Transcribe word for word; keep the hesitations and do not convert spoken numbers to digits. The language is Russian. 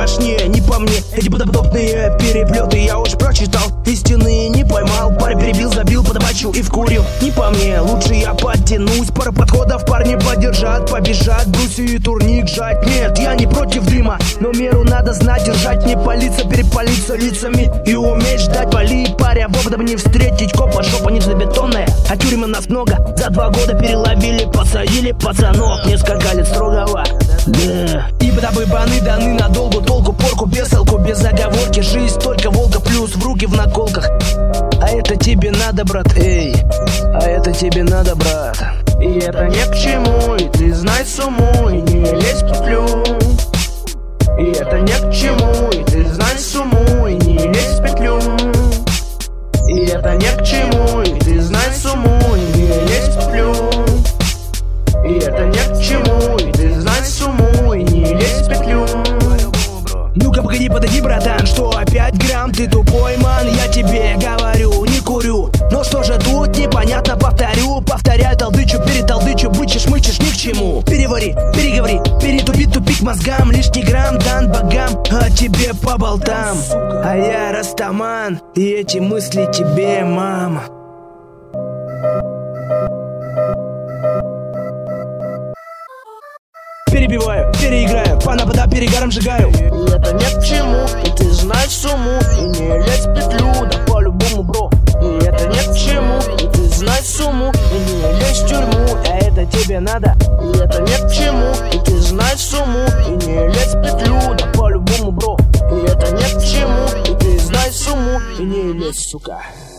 пострашнее, не по мне. Эти подобные переплеты я уж прочитал, истины не поймал. Пара перебил, забил, подобачил и вкурил. Не по мне, лучше я подтянусь. Пара подходов, парни поддержат, побежат, брусью и турник жать. Нет, я не против дыма, но меру надо знать, держать, не палиться, перепалиться лицами и уметь ждать. Вали, паря, вовдом не встретить копа, жопа не железобетонная, а тюрьмы нас много. За два года переловили, посадили пацанов, несколько лет строгого. Да. Ибо дабы баны даны надолго, толку, порку, без толку, без заговорки. Жизнь только волка, плюс в руки в наколках. А это тебе надо, брат, эй, а это тебе надо, брат. И это ни к чему, и ты знай сумму, и не лезь в петлю. И это ни к чему, и ты знай сумму, и не лезь в петлю. И это ни к чему, и ты знай сумму, и не лезь в петлю. И это ни к чему, и ты знай сумму, и не лезь в петлю. Ну-ка погоди, подойди, братан, что опять грамм, ты тупой, ман, я тебе говорю, не курю. Но что же тут непонятно, повторю, повторяй, толдычу, перетолдычу, бычишь, мычишь, ни к чему. Перевари, переговори, перетупи, тупик мозгам, лишний грамм дан богам, а тебе по болтам. А я растаман, и эти мысли тебе, мама. Перебиваю, переиграю, по напада перегаром сжигаю. И это ни к чему, и ты знаешь сумму, и не лезь в петлю, да по-любому, бро. И это ни к чему, и ты знаешь сумму, и не лезь в тюрьму, а это тебе надо. И это ни к чему, и ты знаешь сумму, и не лезь в петлю, да по-любому, бро. И это ни к чему, и ты знаешь сумму, и не лезь, сука.